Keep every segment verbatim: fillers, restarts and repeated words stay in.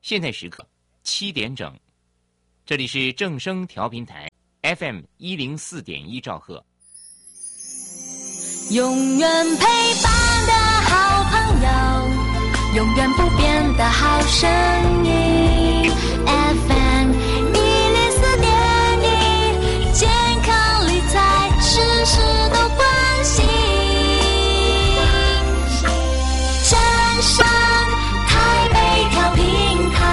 现在时刻七点整，这里是正声调频台 F M 一零四点一兆赫。 永远陪伴的好朋友，永远不变的好声音 F M 一零四点一，健康理财事事都关心。正声台北调频台，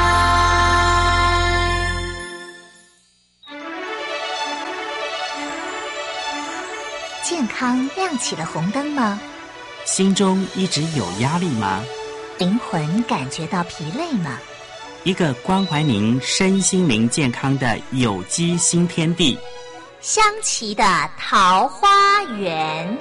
健康亮起了红灯吗？ 心中一直有压力吗？ 灵魂感觉到疲累吗？ 一个关怀您身心灵健康的有机新天地， 香琪的桃花源。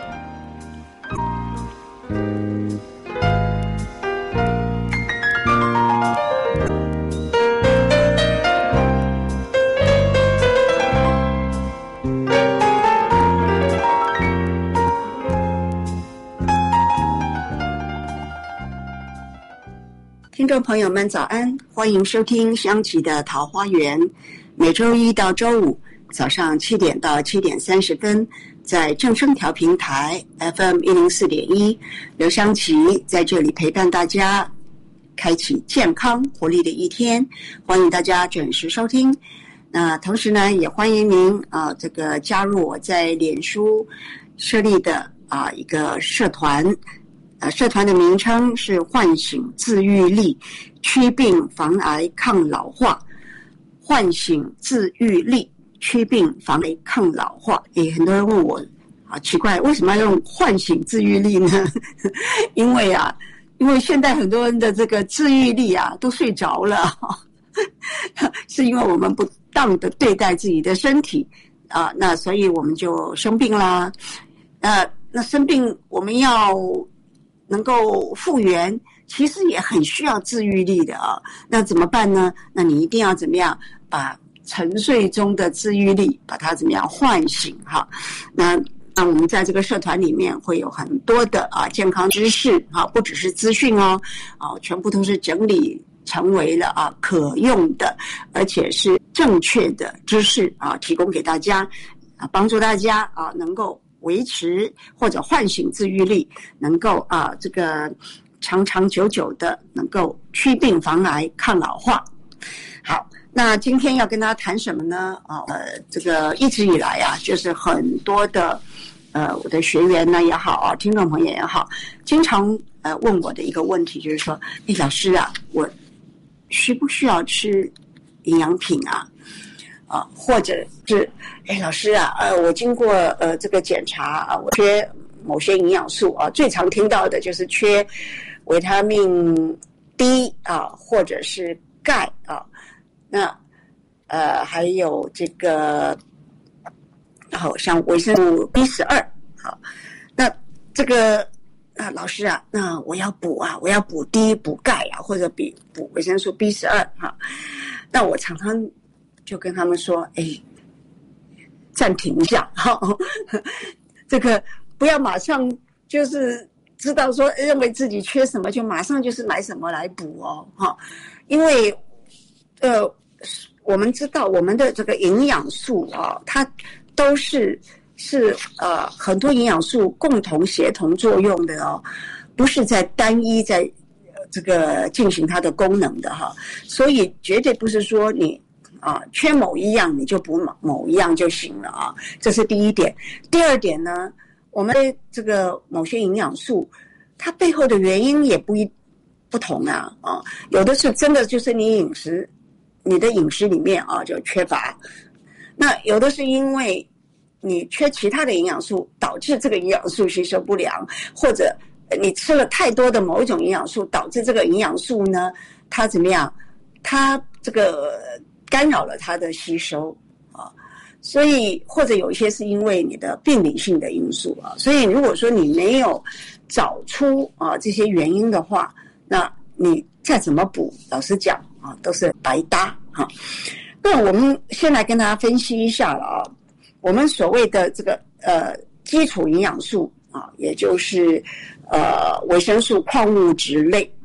听众朋友们早安，欢迎收听香琪的桃花源，每周一到周五早上七点到七点三十分，在正声调频台 F M 一零四点一，刘香琪在这里陪伴大家，开启健康活力的一天，欢迎大家准时收听。那同时呢，也欢迎您啊、呃，这个加入我在脸书设立的啊、呃、一个社团。呃，社团的名称是唤醒自愈力，祛病防癌抗老化。唤醒自愈力，祛病防癌抗老化。诶，很多人问我，啊，奇怪，为什么要用唤醒自愈力呢？因为啊，因为现在很多人的这个自愈力啊，都睡着了，是因为我们不当的对待自己的身体啊，那所以我们就生病啦。呃，那生病我们要能够复原，其实也很需要自愈力的啊。那怎么办呢？那你一定要怎么样把沉睡中的自愈力把它怎么样唤醒哈？那那我们在这个社团里面会有很多的啊健康知识啊，不只是资讯哦，啊，全部都是整理成为了啊可用的，而且是正确的知识啊，提供给大家啊，帮助大家啊能够维持或者唤醒自愈力，能够啊这个长长久久的能够祛病防癌抗老化。好，那今天要跟大家谈什么呢？啊呃这个一直以来啊，就是很多的呃我的学员呢也好啊，听众朋友也好，经常呃问我的一个问题就是说，哎老师啊，我需不需要吃营养品啊？啊，或者是，哎，老师啊，呃，我经过呃这个检查啊，我缺某些营养素啊，最常听到的就是缺维他命 D 啊，或者是钙啊，那呃还有这个，然后像维生素 B 十二，好，那这个啊，老师啊，那我要补啊，我要补 D 补钙啊，或者比补维生素 B 十二哈，那我常常就跟他们说，哎，暂停一下，哈，这个不要马上就是知道说认为自己缺什么就马上就是买什么来补哦，哈，因为呃我们知道我们的这个营养素啊，它都是是呃很多营养素共同协同作用的哦，不是在单一在这个进行它的功能的哈，所以绝对不是说你啊，缺某一样你就补某某一样就行了啊，这是第一点。第二点呢，我们这个某些营养素，它背后的原因也不一不同啊啊，有的是真的就是你饮食，你的饮食里面啊就缺乏，那有的是因为你缺其他的营养素，导致这个营养素吸收不良，或者你吃了太多的某一种营养素，导致这个营养素呢，它怎么样？它这个干扰了它的吸收啊，所以或者有一些是因为你的病理性的因素啊，所以如果说你没有找出啊这些原因的话，那你再怎么补，老实讲啊，都是白搭啊。那我们先来跟大家分析一下了啊，我们所谓的这个呃基础营养素啊，也就是呃维生素、矿物质类。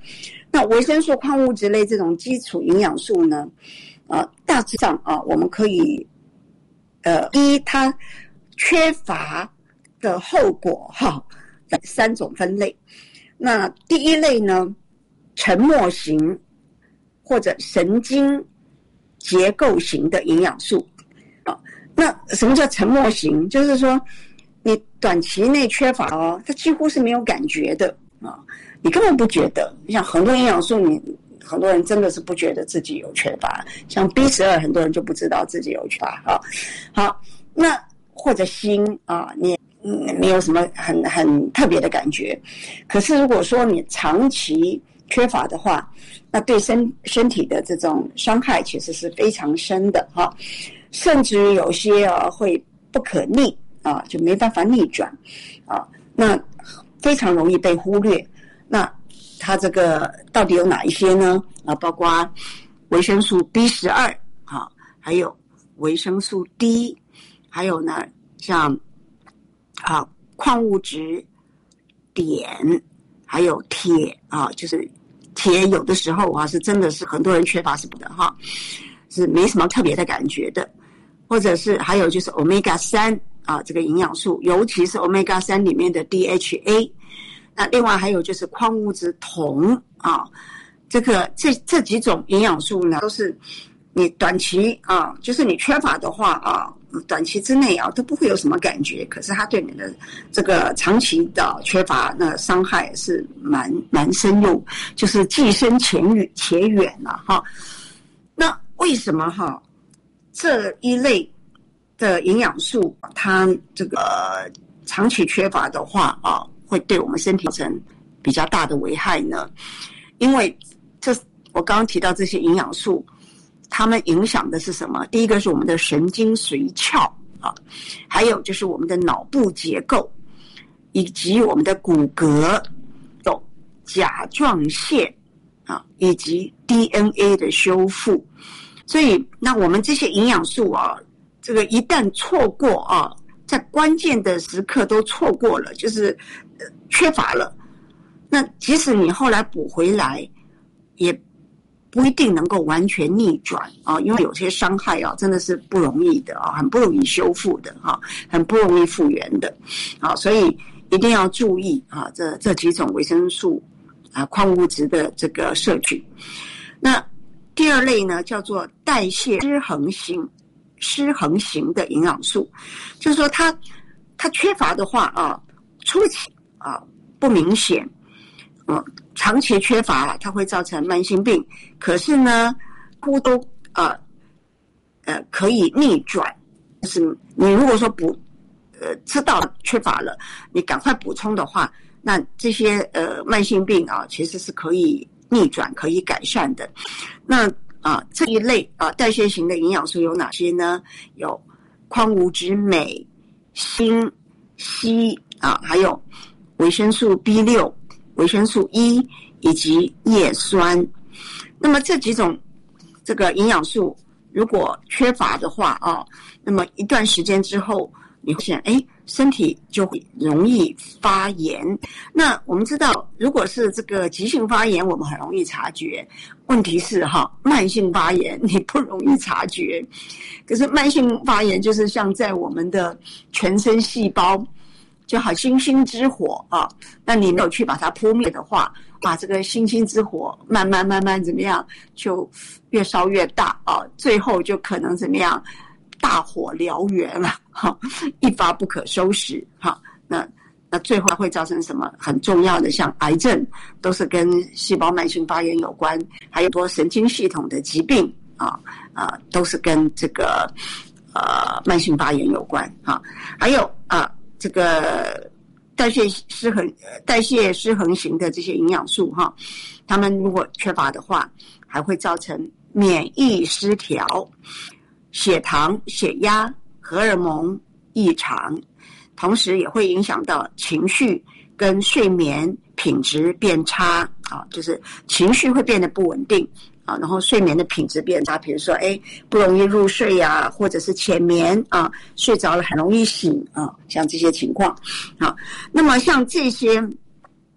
那维生素、矿物质类这种基础营养素呢，啊，大致上啊，我们可以，呃，依它缺乏的后果哈，三种分类。那第一类呢，沉默型或者神经结构型的营养素啊。那什么叫沉默型？就是说你短期内缺乏哦，它几乎是没有感觉的啊，你根本不觉得。像很多营养素，你很多人真的是不觉得自己有缺乏，像 B 十二， 很多人就不知道自己有缺乏啊。好，那或者锌啊，你嗯没有什么很很特别的感觉。可是如果说你长期缺乏的话，那对身身体的这种伤害其实是非常深的哈，甚至于有些啊会不可逆啊，就没办法逆转啊，那非常容易被忽略。那它这个到底有哪一些呢？啊，包括维生素 B 十二 啊，还有维生素 D， 还有呢像啊矿物质碘，还有铁啊，就是铁有的时候啊是真的是很多人缺乏是不的哈，是没什么特别的感觉的。或者是还有就是 欧米伽三 啊，这个营养素，尤其是 欧米伽三 里面的 D H A。那另外还有就是矿物质铜啊，这个这这几种营养素呢，都是你短期啊，就是你缺乏的话啊，短期之内啊都不会有什么感觉，可是它对你的这个长期的缺乏，那伤害是蛮蛮深入，就是既深且远且远了哈。那为什么哈这一类的营养素，它这个长期缺乏的话啊，会对我们身体造成比较大的危害呢？因为这我刚刚提到这些营养素，它们影响的是什么？第一个是我们的神经髓鞘啊，还有就是我们的脑部结构，以及我们的骨骼、有甲状腺啊，以及 D N A 的修复。所以，那我们这些营养素啊，这个一旦错过啊，在关键的时刻都错过了，就是呃缺乏了，那即使你后来补回来，也不一定能够完全逆转啊，因为有些伤害啊，真的是不容易的啊，很不容易修复的哈、啊，很不容易复原的啊，所以一定要注意啊，这这几种维生素啊、矿物质的这个摄取。那第二类呢，叫做代谢失衡型、失衡型的营养素，就是说它它缺乏的话啊，初期啊不明显，嗯，长期缺乏它会造成慢性病，可是呢，都都呃呃可以逆转，就是你如果说补呃知道缺乏了，你赶快补充的话，那这些呃慢性病啊其实是可以逆转、可以改善的。那啊这一类啊代谢型的营养素有哪些呢？有矿物质镁、锌、硒啊，还有维生素 B 六、维生素 E 以及叶酸。那么这几种这个营养素如果缺乏的话啊，那么一段时间之后，你会发现哎，身体就会容易发炎。那我们知道，如果是这个急性发炎，我们很容易察觉。问题是哈，慢性发炎你不容易察觉。可是慢性发炎就是像在我们的全身细胞，就好星星之火啊，那你没有去把它扑灭的话，把这个星星之火慢慢慢慢怎么样，就越烧越大啊，最后就可能怎么样？大火燎原了，哈，一发不可收拾，哈，那那最后会造成什么？很重要的，像癌症，都是跟细胞慢性发炎有关，还有多神经系统的疾病啊啊，都是跟这个呃慢性发炎有关啊，还有啊这个代谢失衡、代谢失衡型的这些营养素哈，它们如果缺乏的话，还会造成免疫失调。血糖、血压、荷尔蒙异常，同时也会影响到情绪跟睡眠品质变差啊，就是情绪会变得不稳定啊，然后睡眠的品质变差，比如说哎不容易入睡呀、啊，或者是浅眠啊，睡着了很容易醒啊，像这些情况啊。那么像这些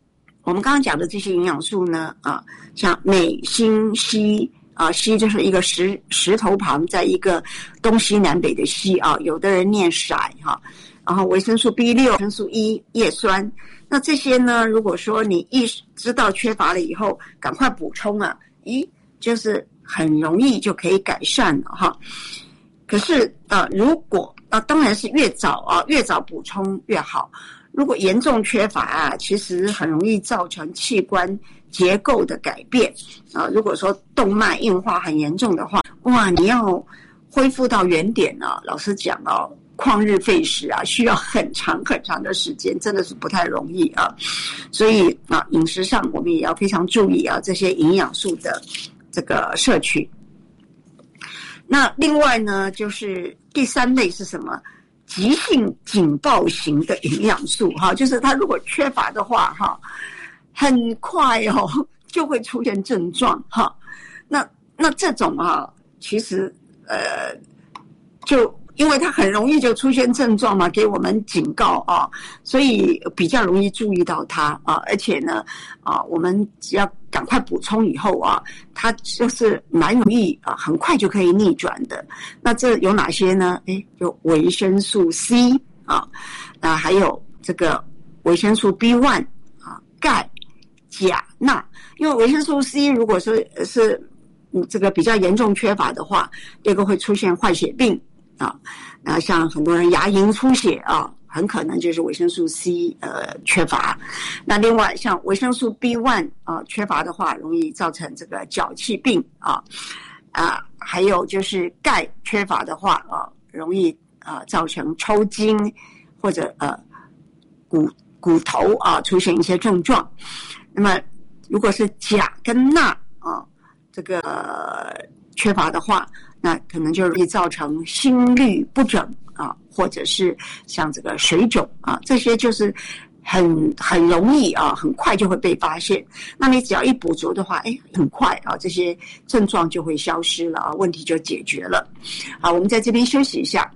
我们刚刚讲的这些营养素呢，啊，像镁、锌、硒啊，硒就是一个石石头旁，在一个东西南北的西啊，有的人念色哈。然后维生素 B 六、维生素 E、叶酸，那这些呢，如果说你意识知道缺乏了以后，赶快补充啊，咦，就是很容易就可以改善了哈。可是啊，如果啊，当然是越早啊，越早补充越好。如果严重缺乏啊，其实很容易造成器官结构的改变啊。如果说动脉硬化很严重的话，哇，你要恢复到原点啊，老实讲哦，旷日费时啊，需要很长很长的时间，真的是不太容易啊。所以啊，饮食上我们也要非常注意啊，这些营养素的这个摄取。那另外呢，就是第三类是什么？急性警报型的营养素哈，就是它如果缺乏的话哈，很快哦就会出现症状哈。那那这种啊，其实呃，就因为它很容易就出现症状嘛，给我们警告啊，所以比较容易注意到它啊，而且呢啊，我们只要赶快补充以后啊，它就是蛮容易啊，很快就可以逆转的。那这有哪些呢？诶，有维生素 C 啊，啊，还有这个维生素 B 一 啊，钙、钾、钠。因为维生素 C 如果是是嗯这个比较严重缺乏的话，这个会出现坏血病啊，那像很多人牙龈出血啊，很可能就是维生素 C 呃缺乏。那另外像维生素 B 一 啊缺乏的话，容易造成这个脚气病啊啊，还有就是钙缺乏的话啊，容易啊造成抽筋或者呃骨骨头啊出现一些症状。那么如果是钾跟钠啊这个缺乏的话，那可能就容易造成心律不整啊，或者是像这个水肿啊，这些就是很很容易啊，很快就会被发现。那你只要一补足的话，哎，很快啊，这些症状就会消失了啊，问题就解决了。好，我们在这边休息一下。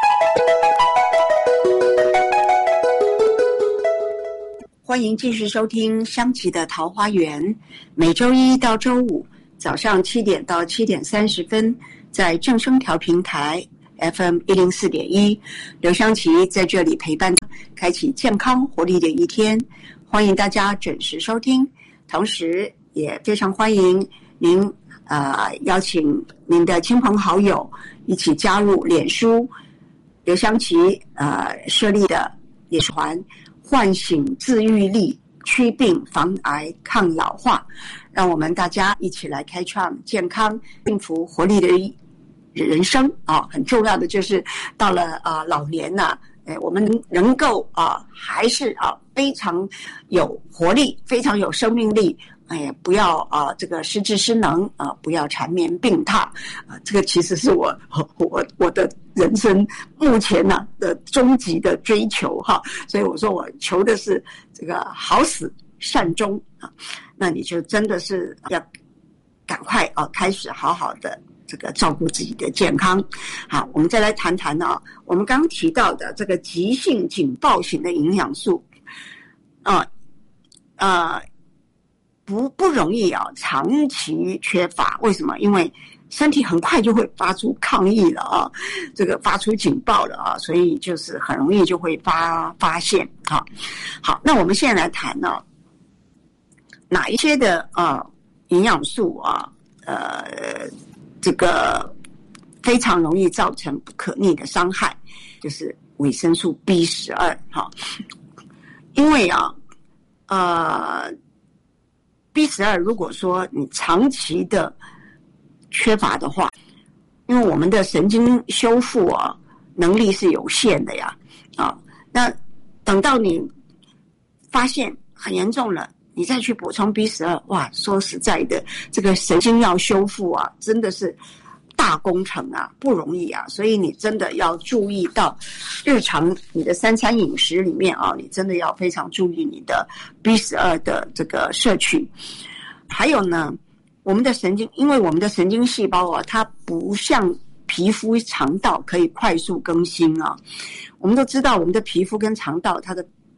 欢迎继续收听香琪的桃花源，每周一到周五早上七点到七点三十分，在正声调频台 F M 一零四点一，刘香琪在这里陪伴，开启健康活力的一天。欢迎大家准时收听，同时也非常欢迎您呃邀请您的亲朋好友一起加入脸书刘香琪呃设立的脸书团，唤醒自愈力，祛病防癌抗老化，让我们大家一起来开创健康幸福活力的人生啊！很重要的就是到了啊老年呐、啊，哎，我们能够啊还是啊非常有活力，非常有生命力。哎，不要啊这个失智失能啊，不要缠绵病榻啊，这个其实是我我我的人生目前呢、啊、的终极的追求哈，所以我说我求的是这个好死善终啊，那你就真的是要赶快啊开始好好的这个照顾自己的健康。好，我们再来谈谈啊，我们刚刚提到的这个急性警报型的营养素啊呃不不容易啊，长期缺乏。为什么？因为身体很快就会发出抗议了啊，这个发出警报了啊，所以就是很容易就会发发现啊。好，那我们现在来谈呢、啊，哪一些的啊营养素啊，呃，这个非常容易造成不可逆的伤害，就是维生素 B 十二 哈，因为啊，呃。B 十二 如果说你长期的缺乏的话，因为我们的神经修复啊能力是有限的呀啊，那等到你发现很严重了，你再去补充 B 十二， 哇，说实在的，这个神经要修复啊真的是大工程啊，不容易啊，所以你真的要注意到日常你的三餐饮食里面啊，你真的要非常注意你的 B 十二 的这个摄取。还有呢，我们的神经，因为我们的神经细胞啊，它不像皮肤、肠道可以快速更新啊。我们都知道，我们的皮肤跟肠道它的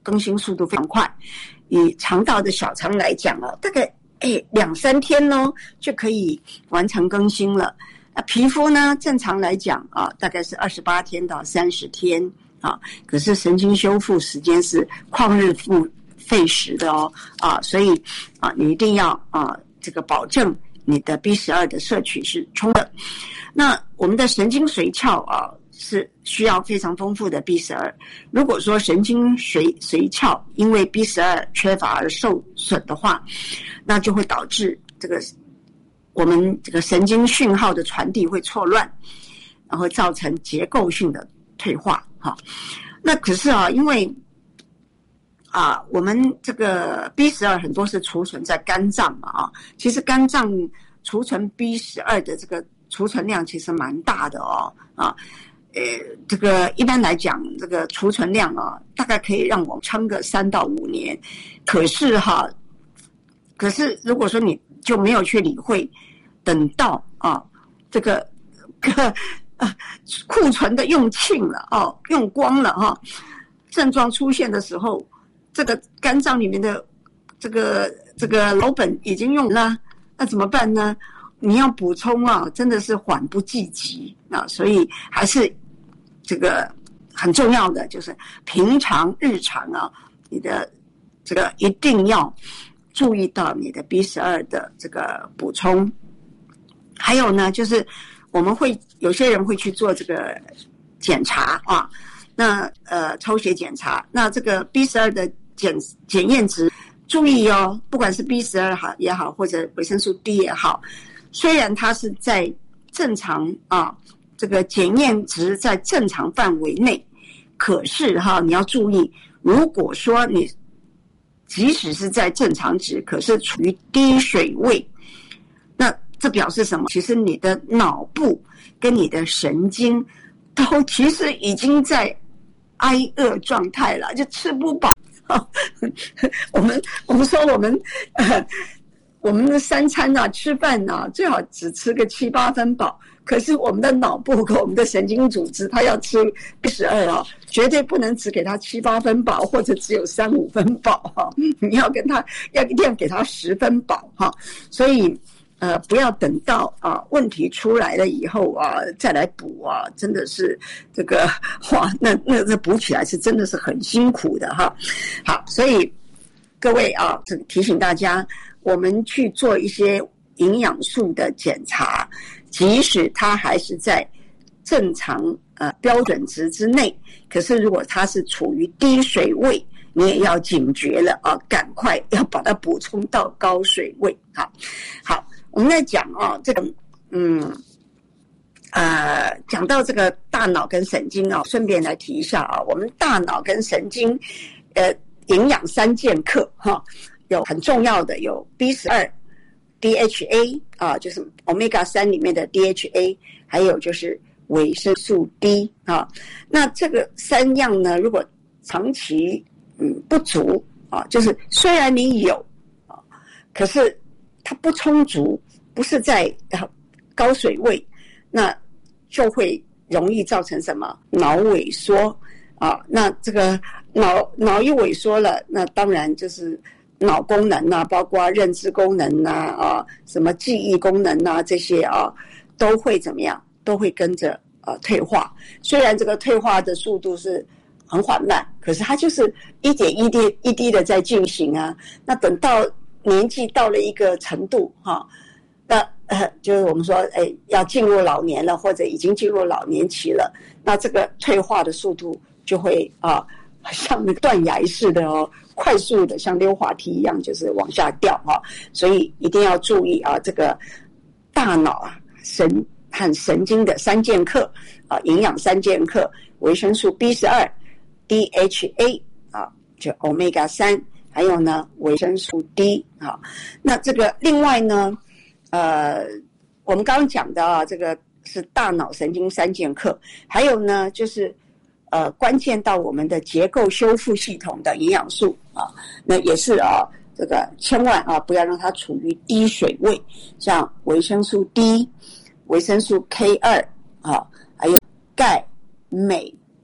更新速度非常快。以肠道的小肠来讲哦，大概哎两三天呢就可以完成更新了。啊，皮肤呢正常来讲啊，大概是二十八天到三十天啊，可是神经修复时间是旷日复费时的哦啊，所以啊你一定要啊这个保证你的 B 十二 的摄取是充的。那我们的神经髓鞘啊是需要非常丰富的 B 十二。如果说神经髓髓鞘因为 B 十二 缺乏而受损的话，那就会导致这个我们这个神经讯号的传递会错乱，然后造成结构性的退化哈。那可是啊，因为啊，我们这个 B 十二 很多是储存在肝脏嘛啊，其实肝脏储存 B 十二 的这个储存量其实蛮大的哦啊。呃，这个一般来讲，这个储存量啊，大概可以让我们撑个三到五年。可是哈，可是如果说你就没有去理会，等到啊这个个啊库存的用罄了哦，用光了哈、啊，症状出现的时候，这个肝脏里面的这个这个老本已经用了，那怎么办呢？你要补充啊，真的是缓不济急啊，所以还是这个很重要的，就是平常日常啊，你的这个一定要注意到你的 B 十二 的这个补充。还有呢，就是我们会有些人会去做这个检查啊，那呃抽血检查，那这个 B 十二 的检检验值注意哦，不管是 B 十二 好也好，或者维生素 D 也好，虽然它是在正常啊这个检验值在正常范围内，可是哈你要注意，如果说你即使是在正常值，可是处于低水位，那这表示什么？其实你的脑部跟你的神经都其实已经在挨饿状态了，就吃不饱。我们我们说我们呃我们的三餐啊吃饭啊最好只吃个七八分饱，可是我们的脑部和我们的神经组织它要吃 B 十二 啊，绝对不能只给它七八分饱，或者只有三五分饱哈、啊，你要跟它要一定要给它十分饱哈、啊，所以呃，不要等到啊问题出来了以后啊再来补啊，真的是这个哇，那那那补起来是真的是很辛苦的哈。好，所以各位啊，这个提醒大家，我们去做一些营养素的检查，即使它还是在正常呃标准值之内，可是如果它是处于低水位，你也要警觉了啊，赶快要把它补充到高水位。好，好。我们在讲啊，这个嗯呃，讲到这个大脑跟神经啊，顺便来提一下啊，我们大脑跟神经呃营养三剑客哈，有很重要的有 B 十二、D H A 啊，就是 Omega 三里面的 D H A， 还有就是维生素 D 啊。那这个三样呢，如果长期嗯不足啊，就是虽然你有啊，可是它不充足，不是在高水位，那就会容易造成什么脑萎缩啊？那这个脑脑一萎缩了，那当然就是脑功能啊，包括认知功能啊，啊什么记忆功能啊这些啊，都会怎么样？都会跟着呃退化。虽然这个退化的速度是很缓慢，可是它就是一点一滴一滴的在进行啊。那等到年纪到了一个程度哈，那呃就是我们说哎要进入老年了，或者已经进入老年期了，那这个退化的速度就会啊像那个断崖式的哦，快速的像溜滑梯一样就是往下掉哈、啊，所以一定要注意啊，这个大脑啊神和神经的三剑客啊，营养三剑客，维生素 B 十二、D H A 啊，就 Omega 三。还有呢，维生素 D 啊，那这个另外呢，呃，我们刚刚讲的啊，这个是大脑神经三剑客，还有呢，就是呃，关键到我们的结构修复系统的营养素啊，那也是啊，这个千万啊，不要让它处于低水位，像维生素 D、维生素 K 二 啊，还有钙、镁、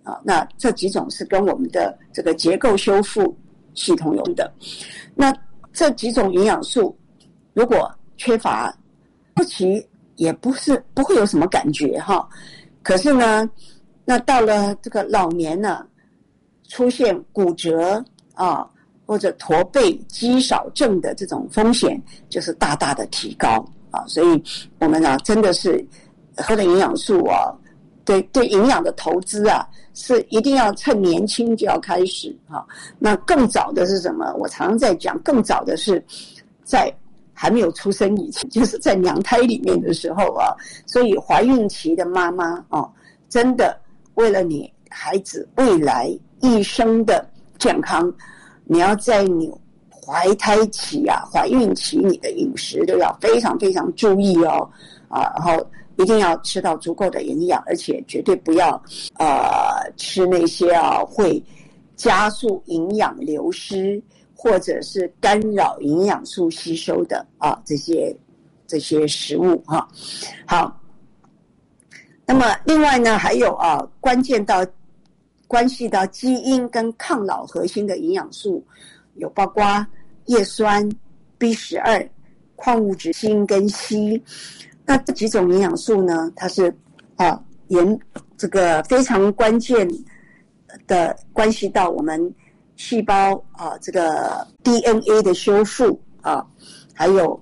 啊。那这几种是跟我们的这个结构修复系统有的。那这几种营养素如果缺乏，不其也不是不会有什么感觉哈。可是呢，那到了这个老年呢，出现骨折啊或者驼背、肌少症的这种风险就是大大的提高啊。所以我们啊真的是喝的营养素啊，对对营养的投资啊，是一定要趁年轻就要开始啊。那更早的是什么？我常常在讲，更早的是在还没有出生以前，就是在娘胎里面的时候啊。所以怀孕期的妈妈啊，真的为了你孩子未来一生的健康，你要在你怀胎期啊、怀孕期，你的饮食都要非常非常注意哦啊，然后一定要吃到足够的营养，而且绝对不要呃吃那些啊会加速营养流失或者是干扰营养素吸收的啊这些这些食物哈。好，那么另外呢，还有啊关键到关系到基因跟抗老核心的营养素，有包括叶酸、B 十二、矿物质锌跟硒。那这几种营养素呢，它是啊研这个非常关键的关系到我们细胞啊这个 D N A 的修复啊，还有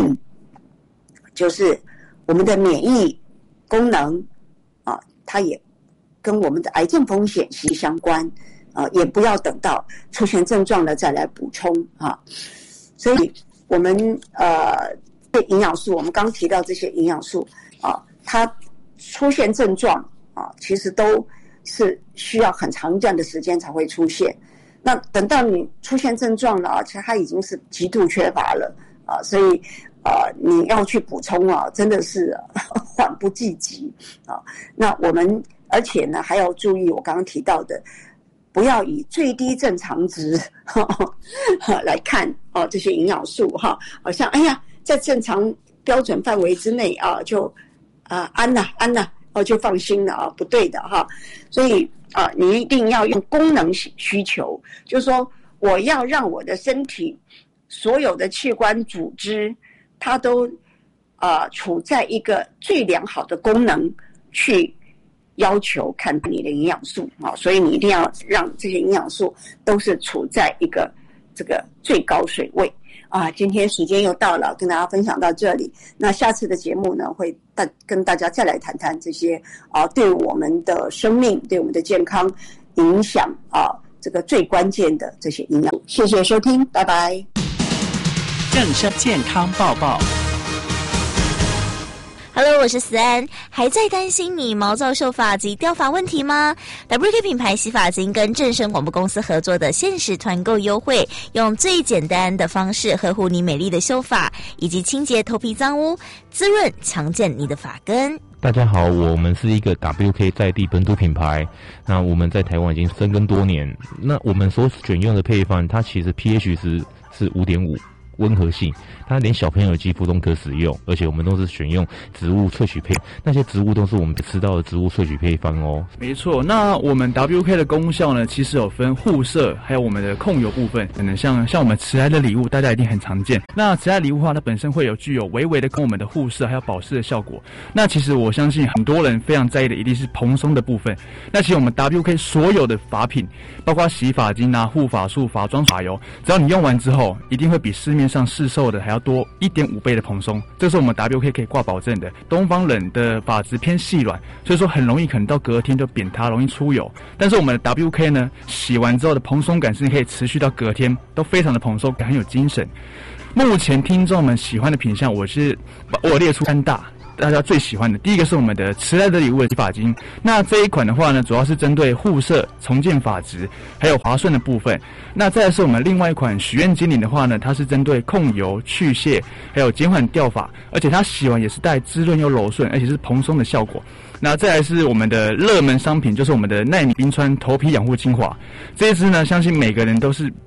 就是我们的免疫功能啊，它也跟我们的癌症风险息息相关啊，也不要等到出现症状了再来补充啊。所以我们呃营养素，我们刚提到这些营养素啊，它出现症状啊，其实都是需要很长一段的时间才会出现。那等到你出现症状了啊，其实它已经是极度缺乏了啊，所以啊，你要去补充啊，真的是缓不济急啊。那我们而且呢，还要注意我刚刚提到的，不要以最低正常值呵呵来看啊这些营养素哈，好像哎呀，在正常标准范围之内啊，就啊安了安了哦，就放心了啊，不对的哈。所以啊，你一定要用功能需求，就是说我要让我的身体所有的器官组织，它都啊处在一个最良好的功能去要求看你的营养素啊，所以你一定要让这些营养素都是处在一个这个最高水位。啊，今天时间又到了，跟大家分享到这里。那下次的节目呢，会大跟大家再来谈谈这些啊，对我们的生命、对我们的健康影响啊，这个最关键的这些营养。谢谢收听，拜拜。 正声健康报报。 Hello， 我是思安。还在担心你毛躁秀发及掉发问题吗 ？W K 品牌洗发精跟正声广播公司合作的限时团购优惠，用最简单的方式呵护你美丽的秀发，以及清洁头皮脏污，滋润强健你的发根。 大家好，我们是一个 W K 在地本土品牌，那我们在台湾已经深耕多年。那我们所选用的配方，它其实 pH 值是 五点五。温和性，它连小朋友的肌肤都可使用，而且我们都是选用植物萃取配，那些植物都是我们吃到的植物萃取配方哦。 没错，那我们 W K 的功效呢，其实有分护色，还有我们的控油部分。可能像像我们迟来的礼物，大家一定很常见。那迟来礼物的话，它本身会有具有微微的跟我们的护色还有保湿的效果。那其实我相信很多人非常在意的一定是蓬松的部分。那其实我们 W K 所有的发品，包括洗发精啊、护发素、发妆发油，只要你用完之后，一定会比市面上市售的还要多 一点五 倍的蓬松，这是我们 W K 可以挂保证的。东方人的发质偏细软，所以说很容易可能到隔天就扁塌，容易出油。但是我们的 W K 呢，洗完之后的蓬松感是可以持续到隔天，都非常的蓬松，很有精神。目前听众们喜欢的品项，我是我列出三大。大家最喜欢的第一个是我们的迟来的礼物的洗发精，那这一款的话呢，主要是针对护色、重建发质还有滑顺的部分。那再来是我们另外一款许愿精灵的话呢，它是针对控油、去屑还有减缓掉发，而且它洗完也是带滋润又柔顺，而且是蓬松的效果。那再来是我们的热门商品，就是我们的奈米冰川头皮养护精华。这一支呢，相信每个人都是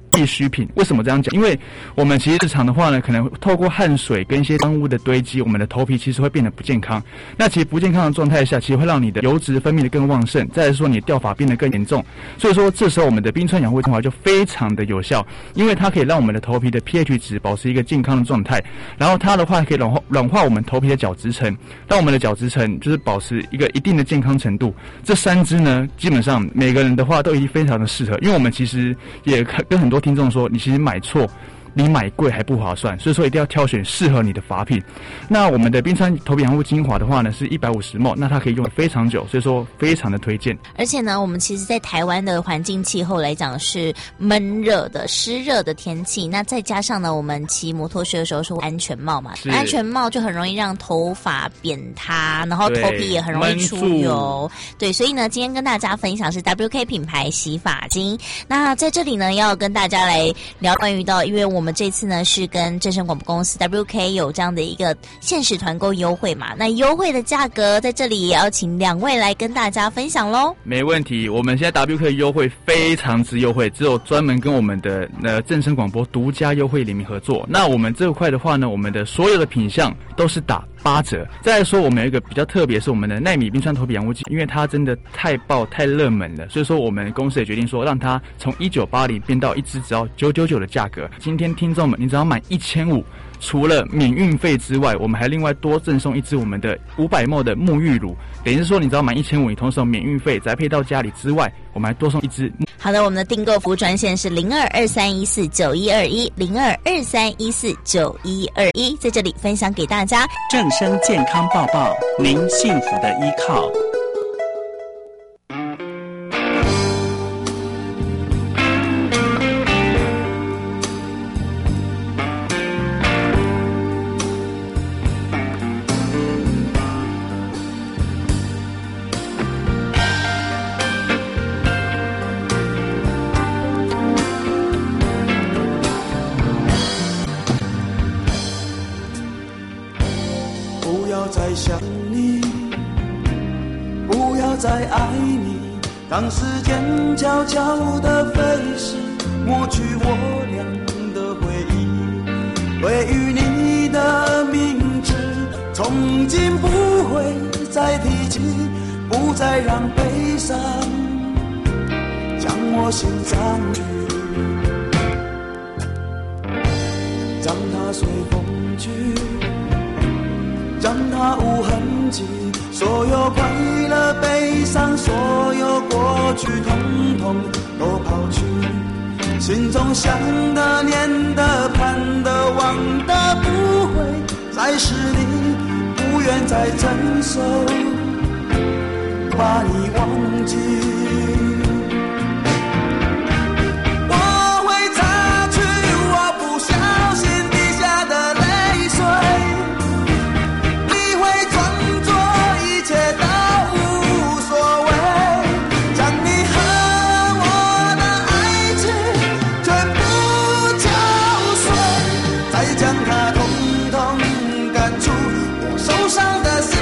必需品。为什么这样讲？因为我们其实日常的话呢，可能透过汗水跟一些脏污的堆积，我们的头皮其实会变得不健康。那其实不健康的状态下，其实会让你的油脂分泌的更旺盛，再来说你的掉发变得更严重。所以说这时候我们的冰川养护精华就非常的有效，因为它可以让我们的头皮的 pH 值保持一个健康的状态，然后它的话可以软化软化我们头皮的角质层，让我们的角质层就是保持一个一定的健康程度。这三支呢，基本上每个人的话都已经非常的适合，因为我们其实也跟很多听众说，你其实买错你买贵还不划算，所以说一定要挑选适合你的发品。那我们的冰川头皮养护精华的话呢，是一百五十 毫升，那它可以用得非常久，所以说非常的推荐。 而且呢，我们其实在台湾的环境气候来讲是闷热的、湿热的天气，那再加上呢，我们骑摩托车的时候是安全帽嘛，安全帽就很容易让头发扁塌，然后头皮也很容易出油。对，所以呢，今天跟大家分享是 W K 品牌洗发精。那在这里呢，要跟大家来聊关于到，因为我们这次呢是跟正声广播公司 W K 有这样的一个限时团购优惠嘛，那优惠的价格在这里也要请两位来跟大家分享咯。 没问题，我们现在 W K 优惠非常之优惠，只有专门跟我们的呃正声广播独家优惠联名合作。那我们这块的话呢，我们的所有的品项都是打八折。再来说，我们有一个比较特别，是我们的奈米冰川头皮养护剂，因为它真的太爆太热门了，所以说我们公司也决定说，让它从一九八零变到一支只要九九九的价格。今天听众们，你只要买一千五，除了免运费之外，我们还另外多赠送一支我们的五百 毫升的沐浴乳。等于是说，你只要买一千五，你同时有免运费宅配到家里之外，我们还多送一支。 好的，我们的订购服务专线是零二二三一四九一二一零二二三一四九一二一，在这里分享给大家。 正声健康报报，您幸福的依靠。 当时间悄悄地飞逝，抹去我俩的回忆。对于你的名字，从今不会再提起，不再让悲伤将我心占据，让它随风去，让它无痕迹。所有快乐悲伤，所有过去统统都抛去，心中想的念的盼的望的不会再是你，不愿再承受把你忘记。我会擦去我不小心滴下的泪水，你会装作一切都无所谓，将你和我的爱情全部敲碎，再将它统统赶出我受伤的心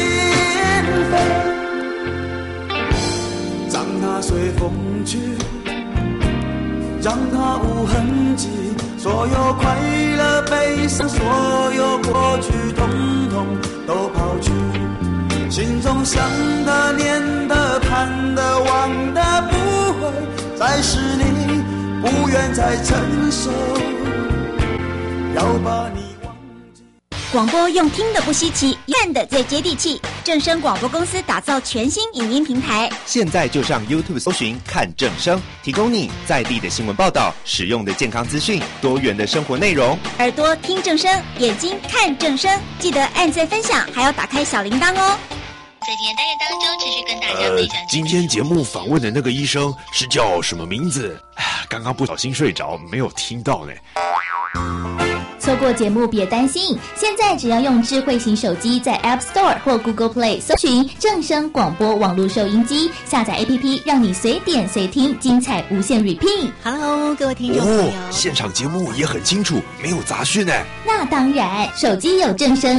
扉，让它随风去，让它无痕迹，所有快乐悲伤，所有过去统统都抛去，心中想的念的盼的望的不会再是你，不愿再承受要把你忘记。 广播用听的不稀奇，看的最接地气。正声广播公司打造全新影音平台， 现在就上 YouTube 搜寻看正声，提供你在地的新闻报道、实用的健康资讯、多元的生活内容。 耳朵听正声，眼睛看正声，记得按赞分享，还要打开小铃铛哦。 在今天单元当中，持续跟大家分享、呃。 今天节目访问的那个医生是叫什么名字？刚刚不小心睡着，没有听到呢。 错过节目别担心，现在只要用智慧型手机在 App Store 或 Google Play 搜寻正声广播网络收音机，下载 A P P 让你随点随听，精彩无限 repeat。 Hello， 各位听众朋友， 哦，现场节目也很清楚，没有杂讯呢。 那当然，手机有正声